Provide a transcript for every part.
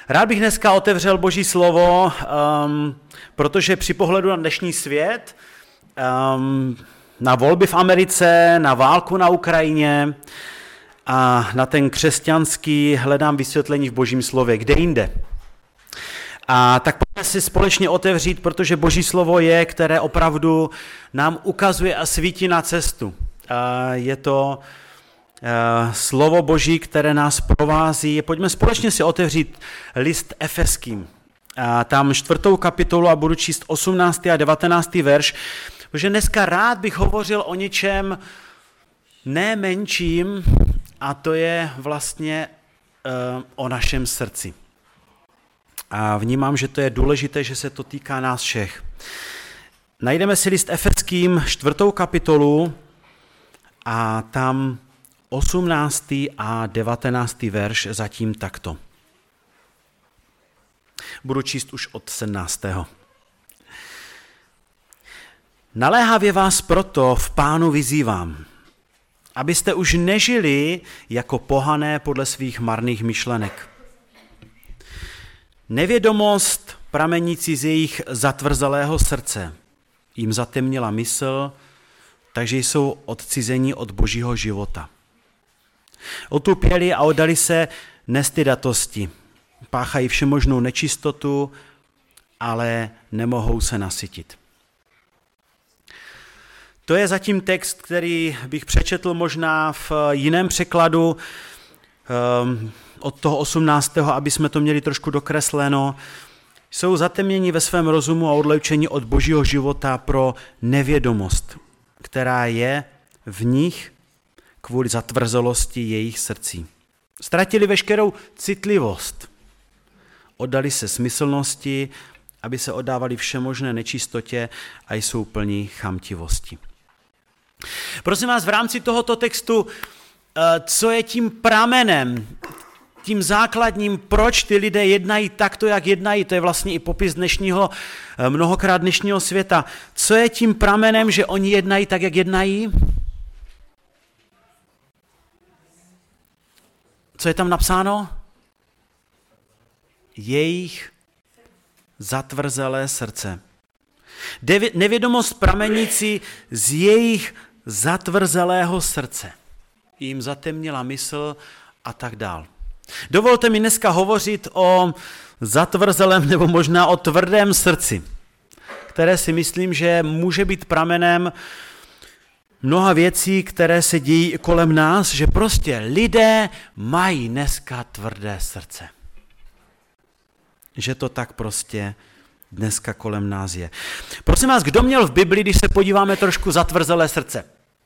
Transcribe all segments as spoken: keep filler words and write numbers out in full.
Rád bych dneska otevřel Boží slovo, um, protože při pohledu na dnešní svět, um, na volby v Americe, na válku na Ukrajině a na ten křesťanský hledám vysvětlení v Božím slově, kde jinde. A tak pojďme si společně otevřít, protože Boží slovo je, které opravdu nám ukazuje a svítí na cestu. A je to slovo Boží, které nás provází. Pojďme společně si otevřít list Efeským. A tam čtvrtou kapitolu a budu číst osmnáctý a devatenáctý verš, protože dneska rád bych hovořil o něčem ne menším, a to je vlastně uh, o našem srdci. A vnímám, že to je důležité, že se to týká nás všech. Najdeme si list Efeským čtvrtou kapitolu a tam osmnáctý a devatenáctý verš zatím takto. Budu číst už od sedmnáctého Naléhavě vás proto v Pánu vyzývám, abyste už nežili jako pohané podle svých marných myšlenek. Nevědomost pramenící z jejich zatvrzelého srdce jim zatemnila mysl, takže jsou odcizení od Božího života. Otupěli a oddali se nestydatosti. Páchají všemožnou nečistotu, ale nemohou se nasytit. To je zatím text, který bych přečetl možná v jiném překladu um, od toho osmnáctého aby jsme to měli trošku dokresleno. Jsou zatemněni ve svém rozumu a odloučení od Božího života pro nevědomost, která je v nich kvůli zatvrzelosti jejich srdcí. Ztratili veškerou citlivost. Oddali se smyslnosti, aby se oddávali všemožné nečistotě a jsou plní chamtivosti. Prosím vás, v rámci tohoto textu, co je tím pramenem, tím základním, proč ty lidé jednají takto, jak jednají, to je vlastně i popis dnešního, mnohokrát dnešního světa. Co je tím pramenem, že oni jednají tak, jak jednají? Co je tam napsáno? Jejich zatvrzelé srdce. Nevědomost pramenící z jejich zatvrzelého srdce. Jim zatemnila mysl a tak dál. Dovolte mi dneska hovořit o zatvrzelém nebo možná o tvrdém srdci, které si myslím, že může být pramenem mnoha věcí, které se dějí kolem nás, že prostě lidé mají dneska tvrdé srdce. Že to tak prostě dneska kolem nás je. Prosím vás, kdo měl v Bibli, když se podíváme trošku zatvrzelé srdce?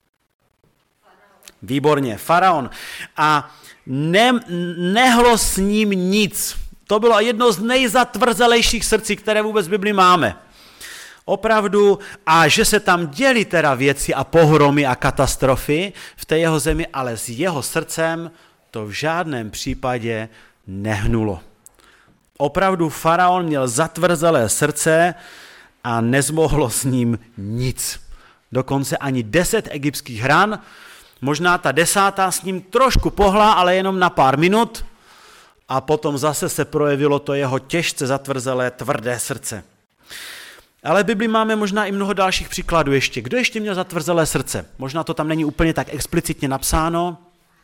Výborně, faraon. A ne, nehlo s ním nic. To bylo jedno z nejzatvrzelejších srdcí, které vůbec v Bibli máme. Opravdu, a že se tam děly teda věci a pohromy a katastrofy v té jeho zemi, ale s jeho srdcem to v žádném případě nehnulo. Opravdu faraon měl zatvrzelé srdce a nezmohlo s ním nic. Dokonce ani deset egyptských hran, možná ta desátá s ním trošku pohla, ale jenom na pár minut a potom zase se projevilo to jeho těžce zatvrzelé tvrdé srdce. Ale v Bibli máme možná i mnoho dalších příkladů ještě. Kdo ještě měl zatvrzelé srdce? Možná to tam není úplně tak explicitně napsáno.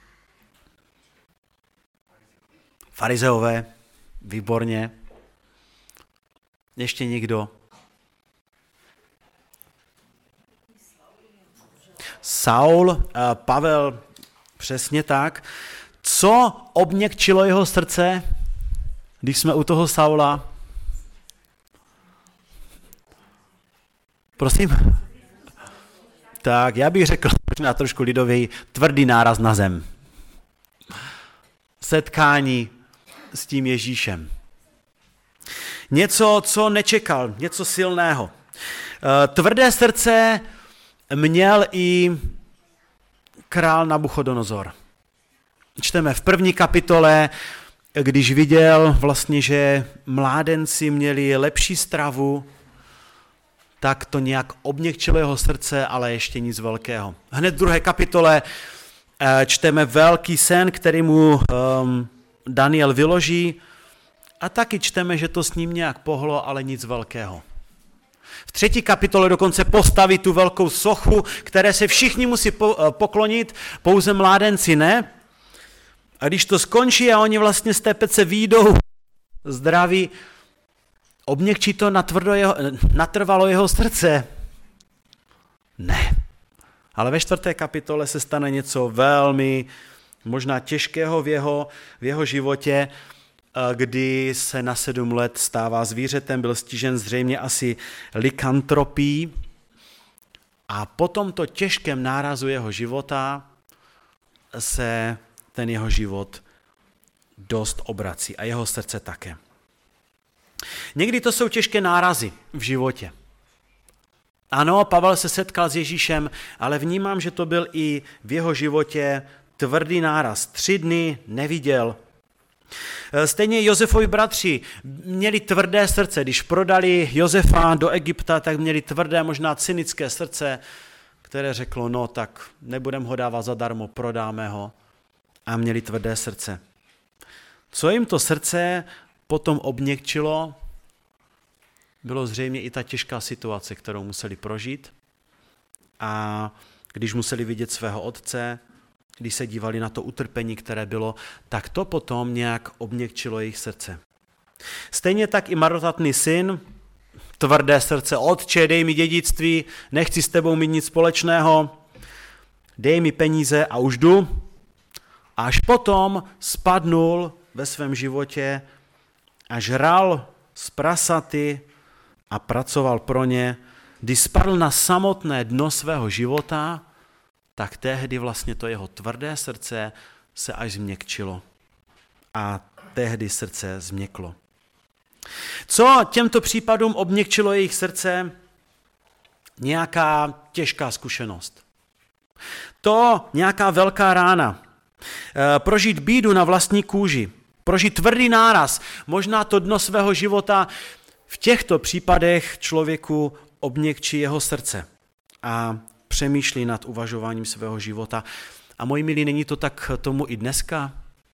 Farizeové, výborně. Ještě někdo? Saul, Pavel, přesně tak. Co obměkčilo jeho srdce, když jsme u toho Saula? Prosím? Tak, já bych řekl možná trošku lidový, tvrdý náraz na zem. Setkání s tím Ježíšem. Něco, co nečekal, něco silného. Tvrdé srdce měl i král Nabuchodonozor. Čteme v první kapitole, když viděl vlastně, že mládenci měli lepší stravu, tak to nějak obměkčilo jeho srdce, ale ještě nic velkého. Hned v druhé kapitole čteme velký sen, který mu um, Daniel vyloží A taky čteme, že to s ním nějak pohlo, ale nic velkého. V třetí kapitole dokonce postaví tu velkou sochu, které se všichni musí poklonit, pouze mládenci ne. A když to skončí a oni vlastně z té pece výjdou zdraví, obměkčí to natvrdo jeho, natrvalo jeho srdce. Ne. Ale ve čtvrté kapitole se stane něco velmi možná těžkého v jeho, v jeho životě, kdy se na sedm let stává zvířetem, byl stižen zřejmě asi lykantropií a po tomto těžkém nárazu jeho života se ten jeho život dost obrací a jeho srdce také. Někdy to jsou těžké nárazy v životě. Ano, Pavel se setkal s Ježíšem, ale vnímám, že to byl i v jeho životě tvrdý náraz. Tři dny neviděl. Stejně Josefovi bratři měli tvrdé srdce. Když prodali Josefa do Egypta, tak měli tvrdé, možná cynické srdce, které řeklo, no tak nebudeme ho dávat zadarmo, prodáme ho. A měli tvrdé srdce. Co jim to srdce potom obměkčilo, bylo zřejmě i ta těžká situace, kterou museli prožít. A když museli vidět svého otce, když se dívali na to utrpení, které bylo, tak to potom nějak obměkčilo jejich srdce. Stejně tak i marnotratný syn, tvrdé srdce, otče, dej mi dědictví, nechci s tebou mít nic společného, dej mi peníze a už jdu. Až potom spadnul ve svém životě a žral z prasaty a pracoval pro ně. Když spadl na samotné dno svého života, tak tehdy vlastně to jeho tvrdé srdce se až změkčilo. A tehdy srdce změklo. Co těmto případům obměkčilo jejich srdce? Nějaká těžká zkušenost. To nějaká velká rána. Prožít bídu na vlastní kůži. Prožít tvrdý náraz. Možná to dno svého života. V těchto případech člověku obměkčí jeho srdce. A přemýšlí nad uvažováním svého života. A moji milí, není to tak tomu i dneska?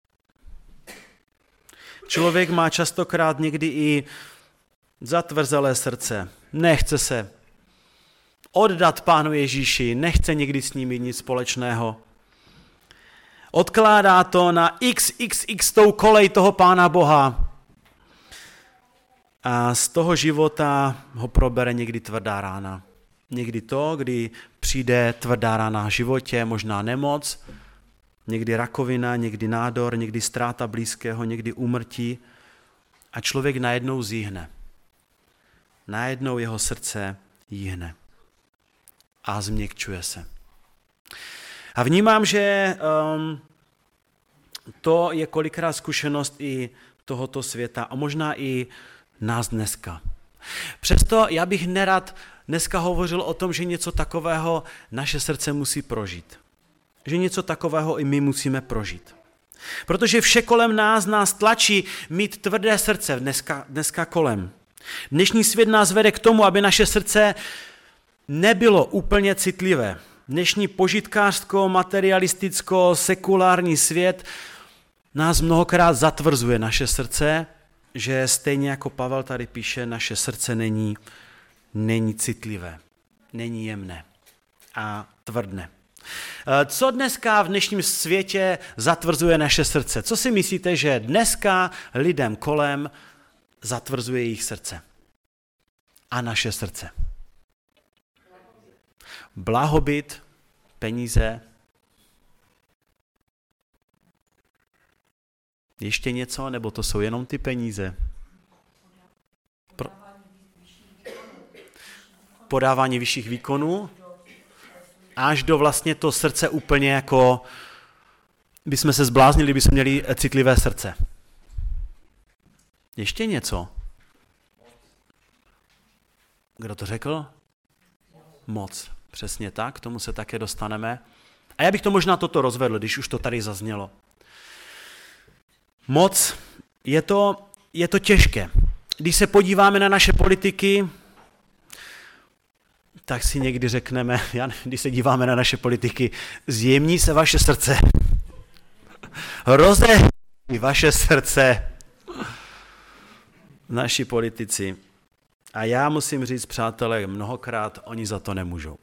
Člověk má častokrát někdy i zatvrzelé srdce. Nechce se oddat Pánu Ježíši, nechce někdy s ním mít nic společného. Odkládá to na x x x tou kolej toho Pána Boha. A z toho života ho probere někdy tvrdá rána. Někdy to, kdy přijde tvrdá rána v životě, možná nemoc, někdy rakovina, někdy nádor, někdy ztráta blízkého, někdy úmrtí a člověk najednou zíhne. Najednou jeho srdce jíhne a změkčuje se. A vnímám, že um, to je kolikrát zkušenost i tohoto světa a možná i nás dneska. Přesto já bych nerad dneska hovořil o tom, že něco takového naše srdce musí prožít. Že něco takového i my musíme prožít. Protože vše kolem nás nás tlačí mít tvrdé srdce dneska, dneska kolem. Dnešní svět nás vede k tomu, aby naše srdce nebylo úplně citlivé. Dnešní požitkářsko, materialisticko, sekulární svět nás mnohokrát zatvrzuje naše srdce, že stejně jako Pavel tady píše, naše srdce není, není citlivé, není jemné a tvrdné. Co dneska v dnešním světě zatvrzuje naše srdce? Co si myslíte, že dneska lidem kolem zatvrzuje jejich srdce a naše srdce? Blahobyt, peníze, ještě něco, nebo to jsou jenom ty peníze? Pro... Podávání vyšších výkonů, až do vlastně to srdce úplně jako, bychom se zbláznili, bychom měli citlivé srdce. Ještě něco? Kdo to řekl? Moc. Přesně tak, k tomu se také dostaneme. A já bych to možná toto rozvedl, když už to tady zaznělo. Moc, je to, je to těžké. Když se podíváme na naše politiky, tak si někdy řekneme, když se díváme na naše politiky, zjemní se vaše srdce. Rozehří vaše srdce. naši politici. A já musím říct, přátelé, mnohokrát oni za to nemůžou.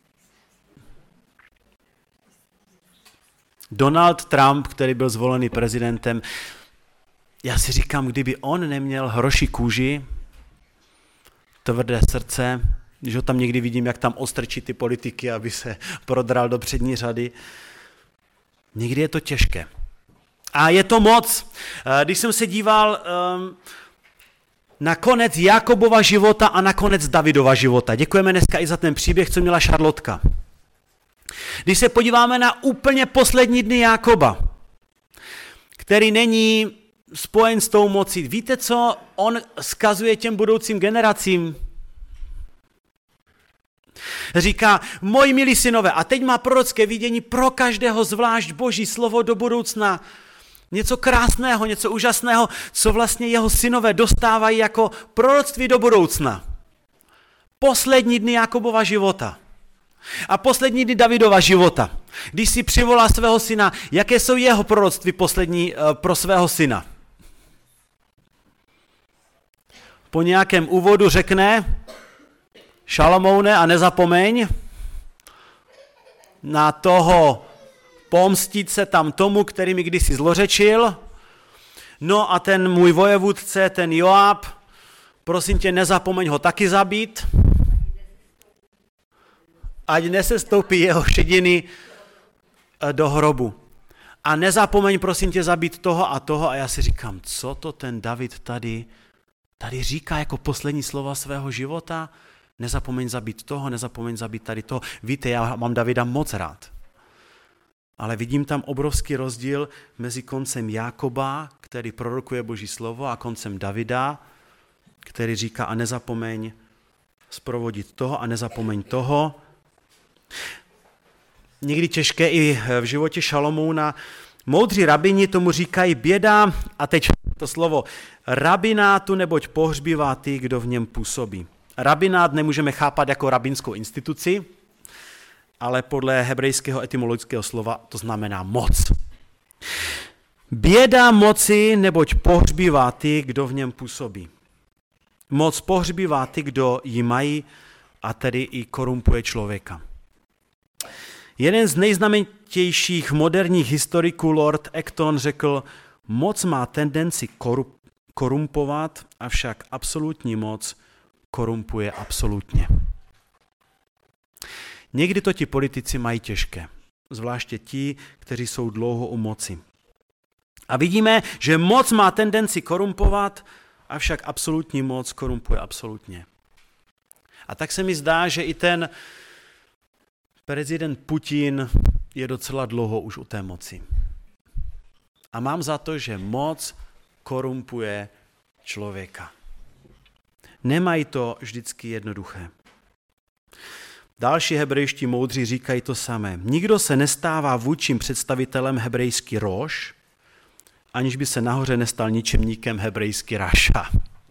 Donald Trump, který byl zvolený prezidentem, já si říkám, kdyby on neměl hroší kůži, tvrdé srdce, když ho tam někdy vidím, jak tam ostrčí ty politiky, aby se prodral do přední řady, někdy je to těžké. A je to moc. Když jsem se díval um, na konec Jakobova života a na konec Davidova života. Děkujeme dneska i za ten příběh, co měla Šarlotka. Když se podíváme na úplně poslední dny Jakoba, který není spojen s tou mocí. Víte, co on vzkazuje těm budoucím generacím? Říká, moji milí synové, a teď má prorocké vidění pro každého zvlášť Boží slovo do budoucna. Něco krásného, něco úžasného, co vlastně jeho synové dostávají jako proroctví do budoucna. Poslední dny Jakobova života. A poslední dny Davidova života. Když si přivolá svého syna, jaké jsou jeho proroctví poslední uh, pro svého syna? Po nějakém úvodu řekne, Šalomoune, a nezapomeň na toho pomstit se tam tomu, který mi kdysi zlořečil. No a ten můj vojevůdce, ten Joab, prosím tě, nezapomeň ho taky zabít, ať nesestoupí jeho šediny do hrobu. A nezapomeň, prosím tě, zabít toho a toho. A já si říkám, co to ten David tady, tady říká jako poslední slova svého života? Nezapomeň zabít toho, nezapomeň zabít tady toho. Víte, já mám Davida moc rád. Ale vidím tam obrovský rozdíl mezi koncem Jákoba, který prorokuje Boží slovo, a koncem Davida, který říká, a nezapomeň zprovodit toho a nezapomeň toho. Někdy těžké i v životě Šalomouna. Moudří rabini tomu říkají běda, a teď to slovo, rabinátu, neboť pohřbívá ty, kdo v něm působí. Rabinát nemůžeme chápat jako rabinskou instituci, ale podle hebrejského etymologického slova to znamená moc. Běda moci, neboť pohřbívá ty, kdo v něm působí. Moc pohřbívá ty, kdo ji mají, a tedy i korumpuje člověka. Jeden z nejznamenitějších moderních historiků, Lord Acton, řekl, moc má tendenci korumpovat, avšak absolutní moc korumpuje absolutně. Někdy to ti politici mají těžké, zvláště ti, kteří jsou dlouho u moci. A vidíme, že moc má tendenci korumpovat, avšak absolutní moc korumpuje absolutně. A tak se mi zdá, že i ten prezident Putin je docela dlouho už u té moci. A mám za to, že moc korumpuje člověka. Nemají to vždycky jednoduché. Další hebrejští moudří říkají to samé. Nikdo se nestává vůdčím představitelem hebrejský Roš, aniž by se nahoře nestal ničemníkem hebrejský Raša.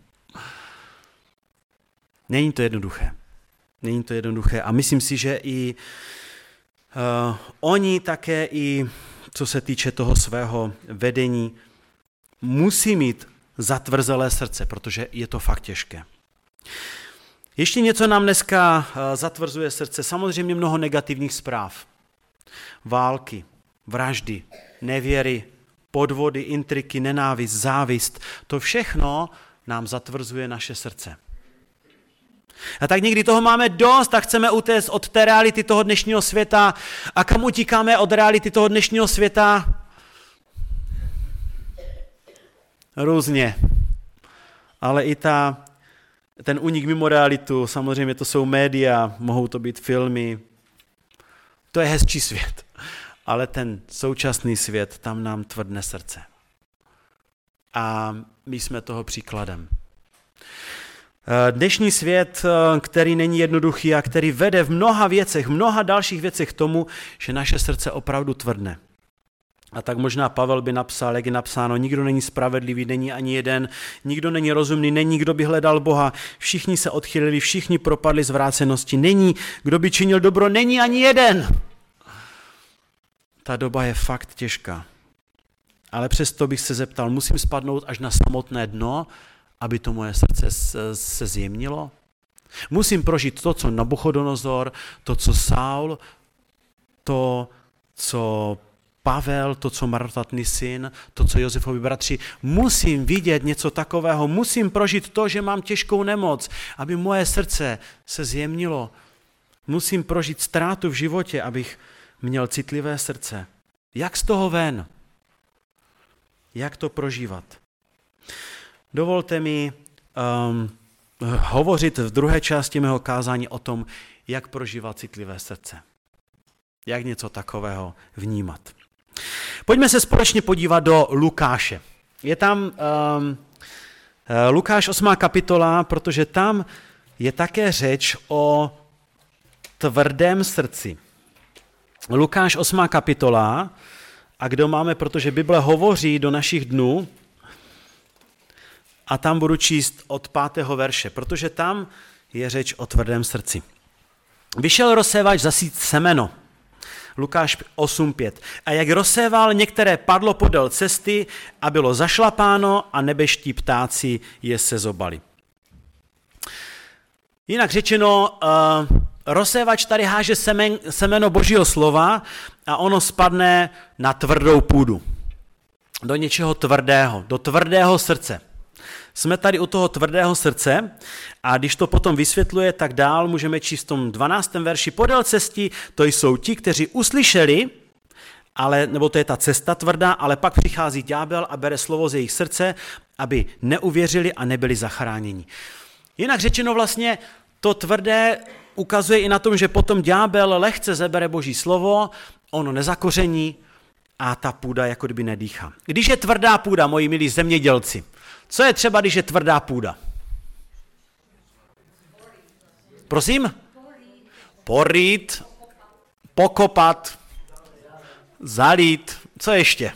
Není to jednoduché. Není to jednoduché. A myslím si, že i uh, oni také, i co se týče toho svého vedení, musí mít zatvrzelé srdce, protože je to fakt těžké. Ještě něco nám dneska zatvrzuje srdce. Samozřejmě mnoho negativních zpráv. Války, vraždy, nevěry, podvody, intriky, nenávist, závist. To všechno nám zatvrzuje naše srdce. A tak někdy toho máme dost a chceme utéct od té reality toho dnešního světa. A kam utíkáme od reality toho dnešního světa? Různě. Ale i ta, ten únik mimo realitu, samozřejmě to jsou média, mohou to být filmy. To je hezčí svět. Ale ten současný svět, tam nám tvrdne srdce. A my jsme toho příkladem. Dnešní svět, který není jednoduchý a který vede v mnoha věcech, mnoha dalších věcech k tomu, že naše srdce opravdu tvrdne. A tak možná Pavel by napsal, jak je napsáno, nikdo není spravedlivý, není ani jeden, nikdo není rozumný, není kdo by hledal Boha, všichni se odchylili, všichni propadli zvrácenosti, není kdo by činil dobro, není ani jeden. Ta doba je fakt těžká. Ale přesto bych se zeptal, musím spadnout až na samotné dno, aby to moje srdce se zjemnilo? Musím prožít to, co Nabuchodonozor, to, co Saul, to, co Pavel, to, co marnotratný syn, to, co Josefovi bratři. Musím vidět něco takového, musím prožít to, že mám těžkou nemoc, aby moje srdce se zjemnilo. Musím prožít ztrátu v životě, abych měl citlivé srdce. Jak z toho ven? Jak to prožívat? Dovolte mi um, hovořit v druhé části mého kázání o tom, jak prožívat citlivé srdce. Jak něco takového vnímat. Pojďme se společně podívat do Lukáše. Je tam um, Lukáš osmá kapitola, protože tam je také řeč o tvrdém srdci. Lukáš osmá kapitola, a kdo máme, protože Bible hovoří do našich dnů, a tam budu číst od pátého verše, protože tam je řeč o tvrdém srdci. Vyšel rozsévač zasít semeno. Lukáš osm pět. A jak rozséval, některé padlo podél cesty a bylo zašlapáno a nebeští ptáci je sezobali. Jinak řečeno, uh, rozsévač tady háže semen, semeno Božího slova a ono spadne na tvrdou půdu. Do něčeho tvrdého, do tvrdého srdce. Jsme tady u toho tvrdého srdce a když to potom vysvětluje, tak dál můžeme číst v tom dvanáctém verši. Podél cesty to jsou ti, kteří uslyšeli, ale, nebo to je ta cesta tvrdá, ale pak přichází ďábel a bere slovo z jejich srdce, aby neuvěřili a nebyli zachráněni. Jinak řečeno vlastně to tvrdé ukazuje i na tom, že potom ďábel lehce zabere Boží slovo, ono nezakoření a ta půda jako kdyby nedýchá. Když je tvrdá půda, moji milí zemědělci, co je třeba, když je tvrdá půda? Prosím? Porýt, pokopat, zalít, co ještě?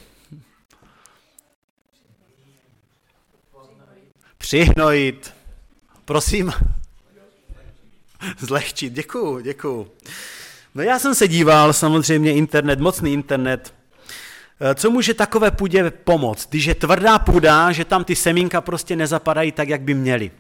Přihnojit. Prosím? Zlehčit, děkuju, děkuju. No já jsem se díval, samozřejmě internet, mocný internet. Co může takové půdě pomoct? Když je tvrdá půda, že tam ty semínka prostě nezapadají tak, jak by měly.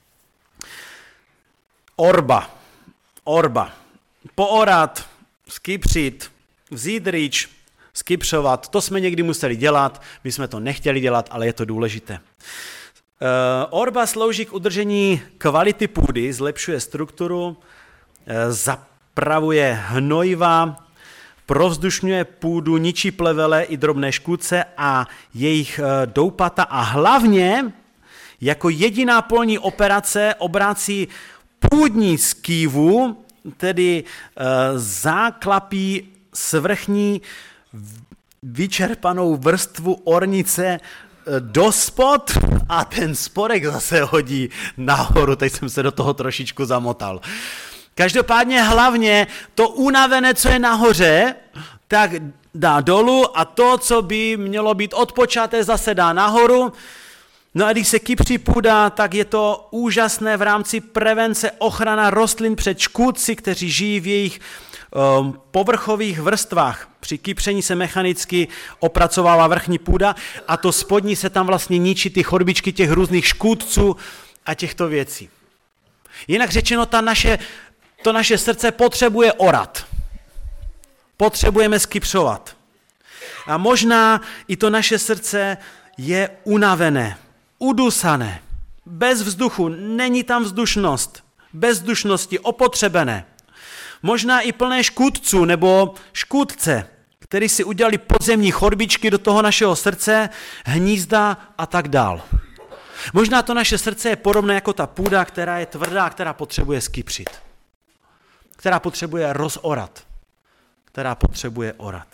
Orba, orba. Poorat, skypřit, vzít rýč, skypřovat, to jsme někdy museli dělat, my jsme to nechtěli dělat, ale je to důležité. Orba slouží k udržení kvality půdy, zlepšuje strukturu, zapravuje hnojiva, provzdušňuje půdu, ničí plevele i drobné škůdce a jejich doupata a hlavně jako jediná polní operace obrácí půdní skývu, tedy záklapí svrchní vyčerpanou vrstvu ornice do spod a ten spodek zase hodí nahoru, teď jsem se do toho trošičku zamotal. Každopádně hlavně to unavené, co je nahoře, tak dá dolů a to, co by mělo být odpočaté, zase dá nahoru. No a když se kypří půda, tak je to úžasné v rámci prevence ochrana rostlin před škůdci, kteří žijí v jejich um, povrchových vrstvách. Při kypření se mechanicky opracovává vrchní půda a to spodní se tam vlastně ničí ty chorbičky těch různých škůdců a těchto věcí. Jinak řečeno, ta naše, to naše srdce potřebuje orat. Potřebujeme skypřovat. A možná i to naše srdce je unavené, udusané, bez vzduchu, není tam vzdušnost, bez vzdušnosti, opotřebené. Možná i plné škůdců nebo škůdce, který si udělali podzemní chorbičky do toho našeho srdce, hnízda a tak dál. Možná to naše srdce je podobné jako ta půda, která je tvrdá, která potřebuje skypřit. Která potřebuje rozorat. Která potřebuje orat.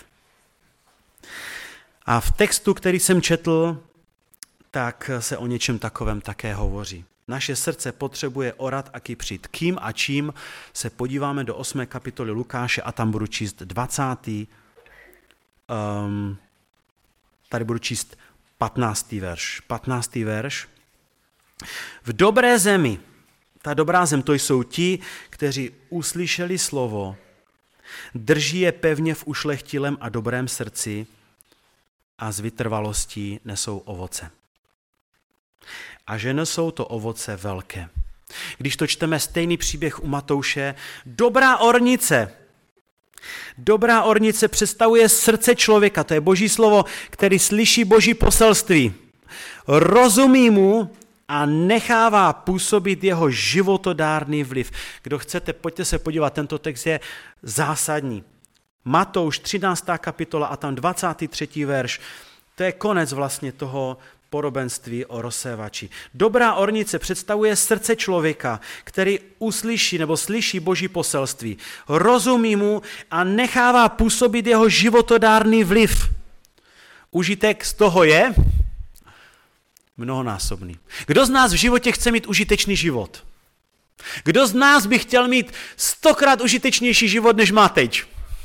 A v textu, který jsem četl, tak se o něčem takovém také hovoří. Naše srdce potřebuje orat a kypřit. Kým a čím se podíváme do osmé kapitoly Lukáše a tam budu číst dvacátý. Um, tady budu číst patnáctý verš. patnáctý verš. V dobré zemi, ta dobrá zem, to jsou ti, kteří uslyšeli slovo, drží je pevně v ušlechtilém a dobrém srdci a z vytrvalostí nesou ovoce. a že nesou to ovoce velké. Když to čteme stejný příběh u Matouše, dobrá ornice. Dobrá ornice představuje srdce člověka, to je Boží slovo, který slyší Boží poselství. Rozumí mu a nechává působit jeho životodárný vliv. Kdo chcete, pojďte se podívat, tento text je zásadní. Matouš třináctá kapitola a tam dvacátý třetí verš. To je konec vlastně toho podobenství o rozsévači. Dobrá ornice představuje srdce člověka, který uslyší nebo slyší Boží poselství. Rozumí mu a nechává působit jeho životodárný vliv. Užitek z toho je mnohonásobný. Kdo z nás v životě chce mít užitečný život? Kdo z nás by chtěl mít stokrát užitečnější život, než má teď?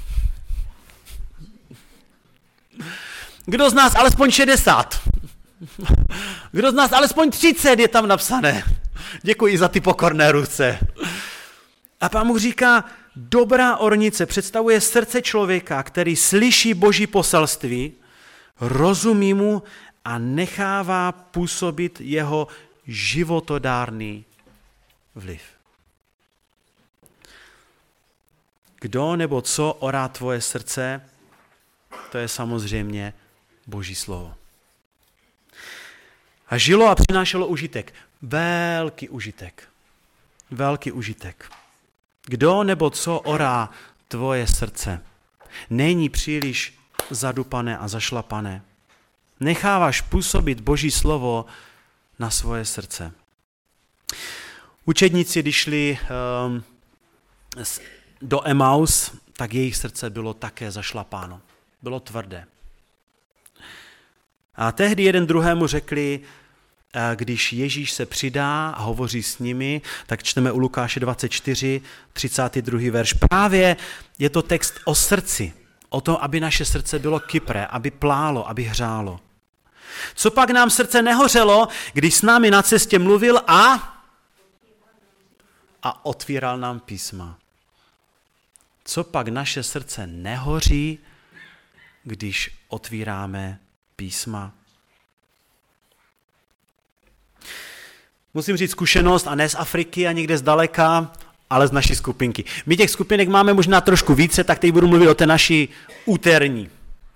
Kdo z nás alespoň šedesát? Kdo z nás alespoň třicet je tam napsané? Děkuji za ty pokorné ruce. A Pán Bůh říká, dobrá ornice představuje srdce člověka, který slyší Boží poselství, rozumí mu a nechává působit jeho životodárný vliv. Kdo nebo co orá tvoje srdce, to je samozřejmě Boží slovo. A žilo a přinášelo užitek. Velký užitek. Velký užitek. Kdo nebo co orá tvoje srdce, není příliš zadupané a zašlapané. Necháváš působit Boží slovo na svoje srdce. Učedníci, když šli um, do Emaus, tak jejich srdce bylo také zašlapáno. Bylo tvrdé. A tehdy jeden druhému řekli, když Ježíš se přidá a hovoří s nimi, tak čteme u Lukáše dvacet čtyři, třicátý druhý verš. Právě je to text o srdci, o tom, aby naše srdce bylo kypré, aby plálo, aby hřálo. Co pak nám srdce nehořelo, když s námi na cestě mluvil a, a otvíral nám písma. Co pak naše srdce nehoří, když otvíráme písma? Musím říct zkušenost a ne z Afriky a někde zdaleka, ale z naší skupinky. My těch skupinek máme možná trošku více, tak teď budu mluvit o té naší úterní.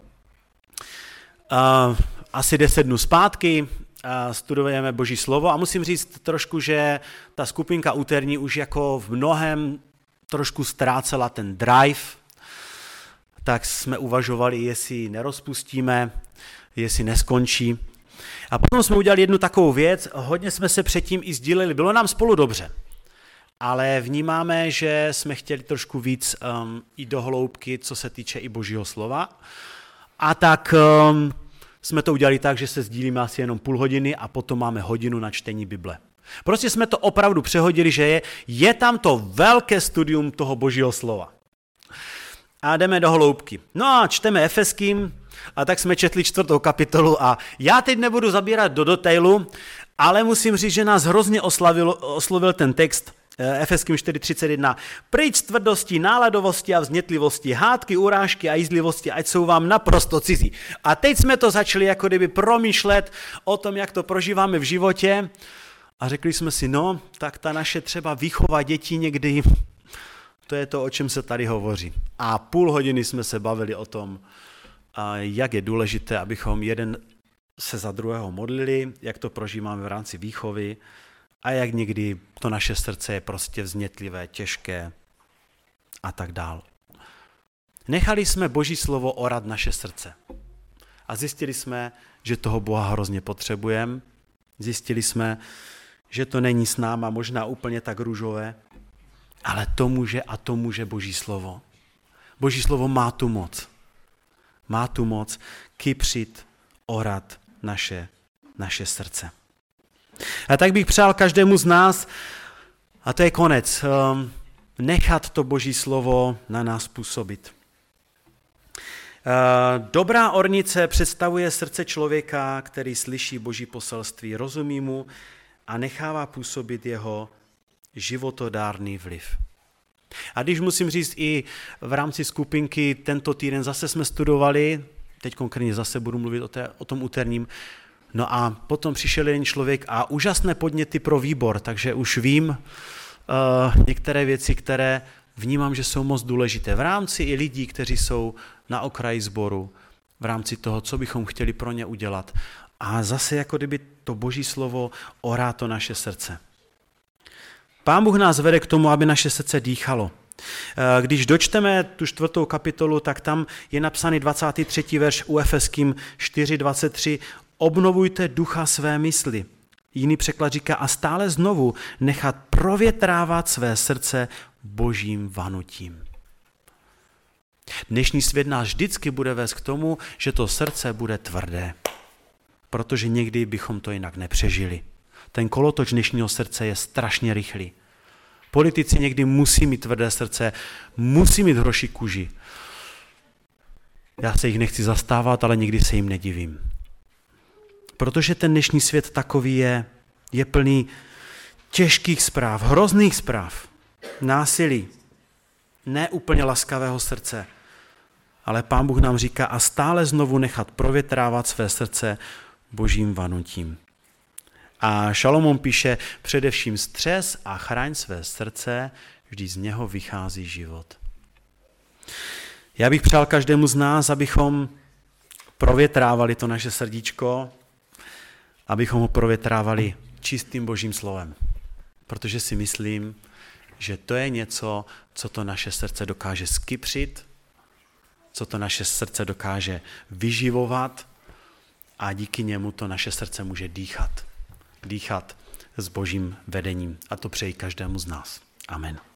Uh, asi deset dnů zpátky uh, studujeme Boží slovo a musím říct trošku, že ta skupinka úterní už jako v mnohem trošku ztrácela ten drive, tak jsme uvažovali, jestli nerozpustíme, jestli neskončí. A potom jsme udělali jednu takovou věc, hodně jsme se předtím i sdíleli, bylo nám spolu dobře, ale vnímáme, že jsme chtěli trošku víc um, i do hloubky, co se týče i Božího slova. A tak um, jsme to udělali tak, že se sdílíme asi jenom půl hodiny a potom máme hodinu na čtení Bible. Prostě jsme to opravdu přehodili, že je, je tam to velké studium toho Božího slova. A jdeme do hloubky. No a čteme Efeským, a tak jsme četli čtvrtou kapitolu a já teď nebudu zabírat do detailu, ale musím říct, že nás hrozně oslavil, oslovil ten text Efeským čtyři třicet jedna. Pryč z tvrdosti, náladovosti a vznětlivosti, hádky, urážky a jízlivosti, ať jsou vám naprosto cizí. A teď jsme to začali jako kdyby promýšlet o tom, jak to prožíváme v životě a řekli jsme si, no, tak ta naše třeba výchova dětí někdy, to je to, o čem se tady hovoří. A půl hodiny jsme se bavili o tom, jak je důležité, abychom jeden se za druhého modlili, jak to prožíváme v rámci výchovy a jak někdy to naše srdce je prostě vznětlivé, těžké a tak dál. Nechali jsme Boží slovo orat naše srdce a zjistili jsme, že toho Boha hrozně potřebujeme. Zjistili jsme, že to není s náma možná úplně tak růžové, ale to může a to může Boží slovo. Boží slovo má tu moc. Má tu moc kypřit, orat naše, naše srdce. A tak bych přál každému z nás, a to je konec, nechat to Boží slovo na nás působit. Dobrá ornice představuje srdce člověka, který slyší Boží poselství, rozumí mu a nechává působit jeho životodárný vliv. A když musím říct i v rámci skupinky tento týden zase jsme studovali, teď konkrétně zase budu mluvit o, té, o tom úterním, No a potom přišel jeden člověk a úžasné podněty pro výbor, takže už vím uh, některé věci, které vnímám, že jsou moc důležité. V rámci i lidí, kteří jsou na okraji sboru, v rámci toho, co bychom chtěli pro ně udělat. A zase jako kdyby to Boží slovo orá to naše srdce. Pán Bůh nás vede k tomu, aby naše srdce dýchalo. Když dočteme tu čtvrtou kapitolu, tak tam je napsaný dvacátý třetí verš u Efeským čtyři dvacet tři. Obnovujte ducha své mysli. Jiný překlad říká a stále znovu nechat provětrávat své srdce božím vanutím. Dnešní svět nás vždycky bude vést k tomu, že to srdce bude tvrdé, protože někdy bychom to jinak nepřežili. Ten kolotoč dnešního srdce je strašně rychlý. Politici někdy musí mít tvrdé srdce, musí mít hroší kůži. Já se jich nechci zastávat, ale nikdy se jim nedivím. Protože ten dnešní svět takový je, je plný těžkých zpráv, hrozných zpráv, násilí, ne úplně laskavého srdce, ale Pán Bůh nám říká a stále znovu nechat provětrávat své srdce božím vanutím. A Šalomón píše, především střes a chraň své srdce, vždy z něho vychází život. Já bych přál každému z nás, abychom provětrávali to naše srdíčko, abychom ho provětrávali čistým božím slovem. Protože si myslím, že to je něco, co to naše srdce dokáže skypřit, co to naše srdce dokáže vyživovat a díky němu to naše srdce může dýchat. Dýchat s božím vedením. A to přeji každému z nás. Amen.